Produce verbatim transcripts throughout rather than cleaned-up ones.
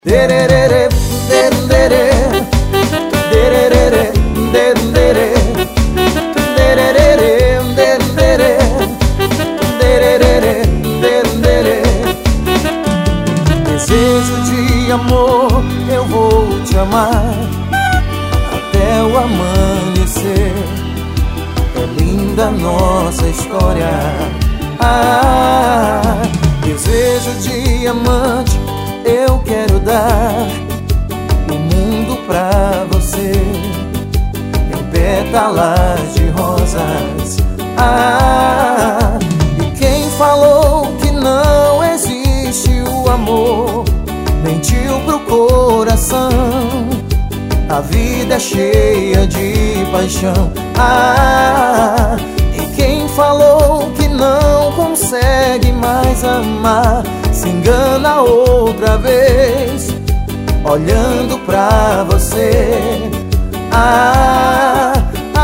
Dererere, dererere, dererere, dererere, dererere, dererere, dererere, dererere. Desejo de amor, eu vou te amar até o amanhecer. É linda nossa história. Ah, desejo de amante, eu quero dar o mundo pra você, em pétalas de rosas. Ah, e quem falou que não existe o amor, mentiu pro coração. A vida é cheia de paixão. Ah, e quem falou que não consegue mais amar, se engana outra vez, olhando pra você. Ah,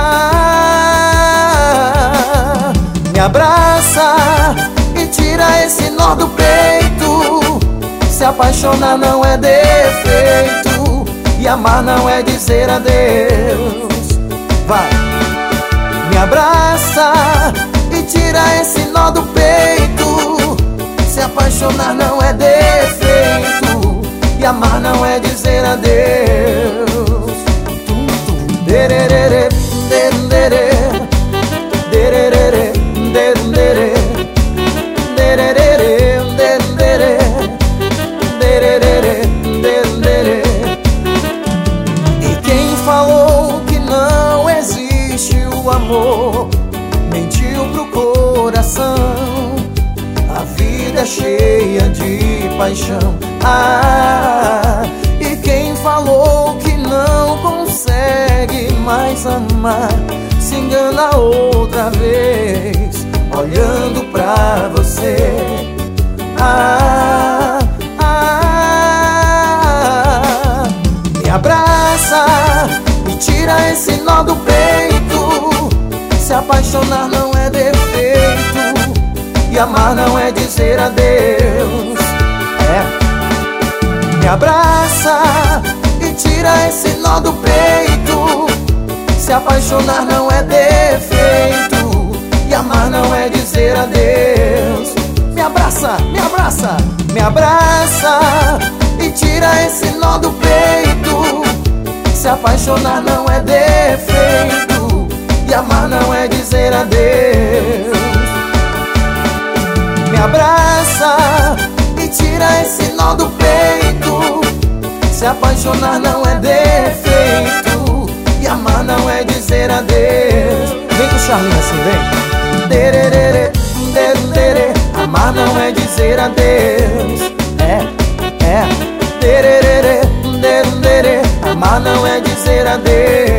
ah, me abraça e tira esse nó do peito. Se apaixonar não é defeito, e amar não é dizer adeus. Vai! Me abraça e tira esse nó do peito. Se apaixonar não é defeito, e amar não é dizer adeus. Dererere, dererere, dererere, dererere, dererere, dererere, dererere, dererere. E quem falou que não existe o amor, mentiu pro coração. A vida é cheia de paixão. Ah, e quem falou que não consegue mais amar, se engana outra vez, olhando pra você. Ah, ah, me abraça e tira esse nó do peito. Se apaixonar não é defeito, e amar não é dizer adeus. É. Me abraça e tira esse nó do peito. Se apaixonar não é defeito, e amar não é dizer adeus. Me abraça, me abraça, me abraça e tira esse nó do peito. Se apaixonar não é defeito, e amar não é dizer adeus. Me abraça e tira esse nó do peito. Se apaixonar não é defeito, e amar não é dizer adeus. Vem com o Charlinho assim, vem. Dererere, dererere, amar não é dizer adeus. É, é. Dererere, dererere, amar não é dizer adeus.